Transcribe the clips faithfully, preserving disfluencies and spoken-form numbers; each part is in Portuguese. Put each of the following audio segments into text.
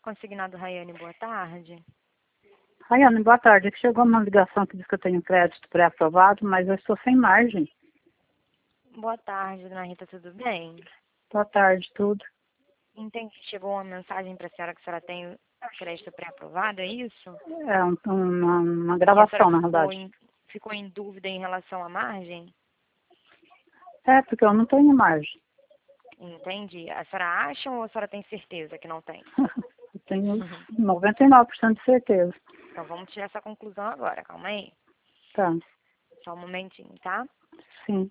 Consignado Rayane, boa tarde. Rayane, boa tarde. Chegou uma ligação que diz que eu tenho crédito pré-aprovado, mas eu estou sem margem. Boa tarde, dona Rita, tudo bem? Boa tarde, tudo. Entendi. Chegou uma mensagem para a senhora que a senhora tem crédito pré-aprovado, é isso? É um- uma, uma E a gravação, senhora na ficou verdade. em, ficou em dúvida em relação à margem? É, porque eu não tenho margem. Entendi. A senhora acha ou a senhora tem certeza que não tem? Eu tenho noventa e nove por cento de certeza. Então vamos tirar essa conclusão agora, calma aí. Tá, Só um momentinho, tá? sim.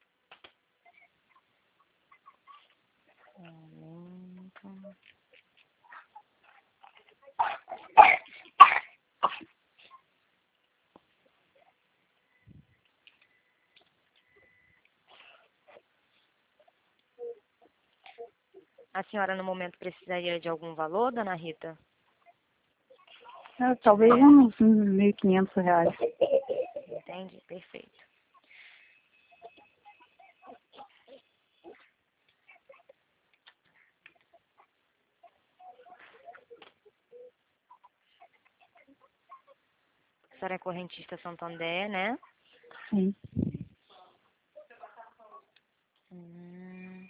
Um momento. A senhora no momento precisaria de algum valor, dona Rita? É, talvez Tiver. uns mil e quinhentos reais. Entendi, perfeito. A senhora é correntista Santander, né? Sim. Hum.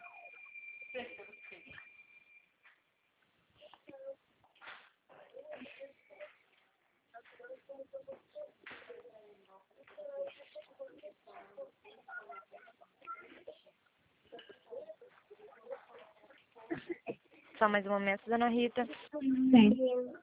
Só mais um momento, dona Rita. Sim.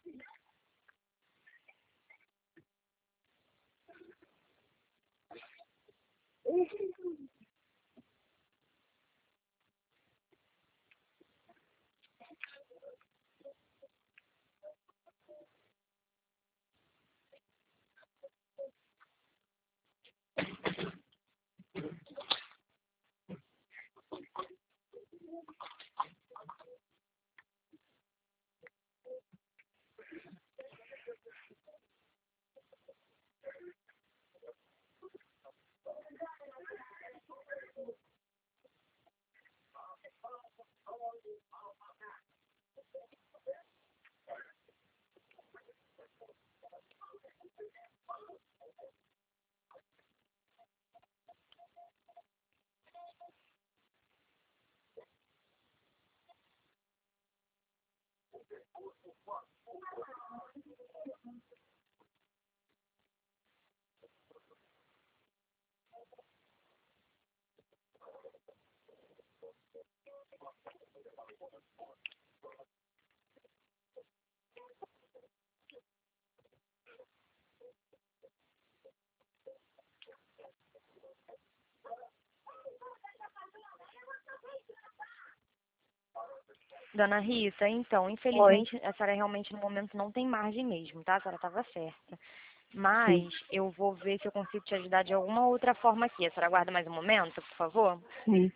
Dona Rita, então, Oi. infelizmente, a senhora realmente no momento não tem margem mesmo, tá? A senhora estava certa. Sim. Mas eu vou ver se eu consigo te ajudar de alguma outra forma aqui. A senhora aguarda mais um momento, por favor? Sim.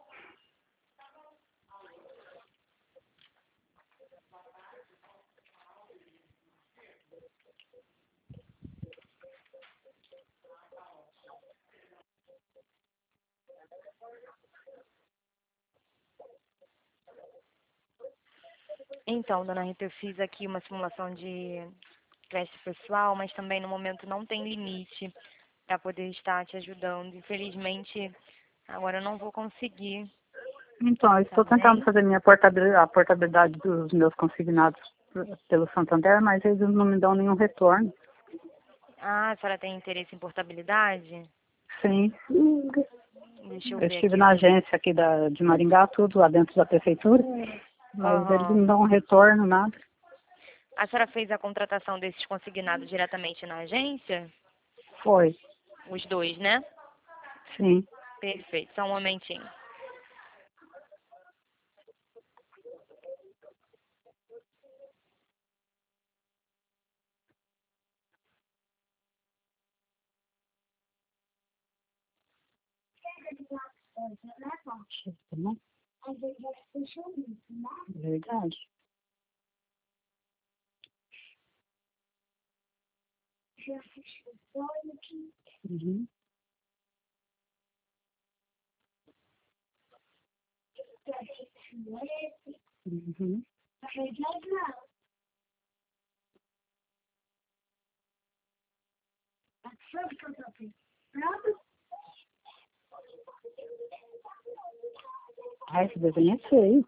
Então, dona Rita, eu fiz aqui uma simulação de crédito pessoal, mas também no momento não tem limite para poder estar te ajudando. Infelizmente, agora eu não vou conseguir, Então, eu tá estou tentando bem? fazer minha portabilidade, a portabilidade dos meus consignados pelo Santander, mas eles não me dão nenhum retorno. Ah, a senhora tem interesse em portabilidade? Sim. Deixa eu Eu ver estive aqui. na agência aqui da, de Maringá, tudo lá dentro da prefeitura, mas eles Aham. não dão retorno, nada. A senhora fez a contratação desses consignados diretamente na agência? Foi, Os dois, né? sim. Perfeito. Só um momentinho. Verdade. Uhum. Uhum. Ai, esse desenho é feio.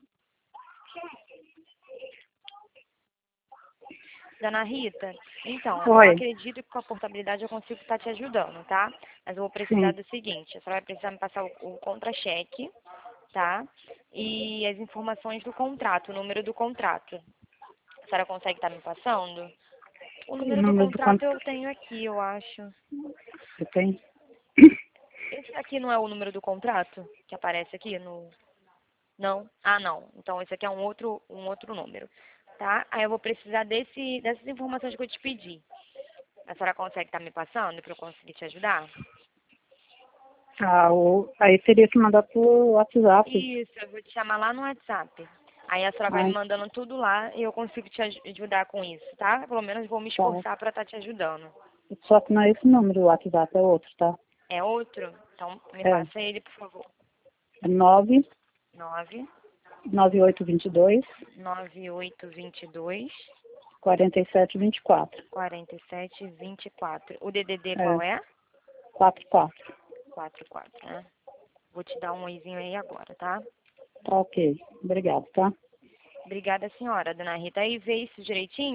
Dona Rita, então, eu Oi. acredito que com a portabilidade eu consigo estar te ajudando, tá? Mas eu vou precisar Sim. do seguinte, a senhora vai precisar me passar o, o contra-cheque, tá? E as informações do contrato, o número do contrato. A senhora consegue estar me passando? O O número do número do contrato quanto eu tenho aqui, eu acho. você tem? Esse aqui não é o número do contrato que aparece aqui no... Não? Ah, não. Então esse aqui é um outro, um outro número, tá? Aí eu vou precisar desse, dessas informações que eu te pedi. A senhora consegue estar me passando para eu conseguir te ajudar? Ah, o... aí teria que mandar pro WhatsApp. Isso, eu vou te chamar lá no WhatsApp. Aí a senhora vai me Ai, mandando tudo lá e eu consigo te aj- ajudar com isso, tá? Pelo menos vou me tá. esforçar para estar te ajudando. Só que não é esse número, o WhatsApp é outro, tá? É outro? Então me É, passa ele, por favor. é nove Nove nove oito dois dois, nove oito dois dois quatro sete dois quatro. quatro sete dois quatro. O D D D qual É, é? quatro quatro. Quatro quatro, né? Vou te dar um oizinho aí agora, tá? Tá ok. Obrigado, tá? Obrigada, senhora, dona Rita. Aí vê isso direitinho?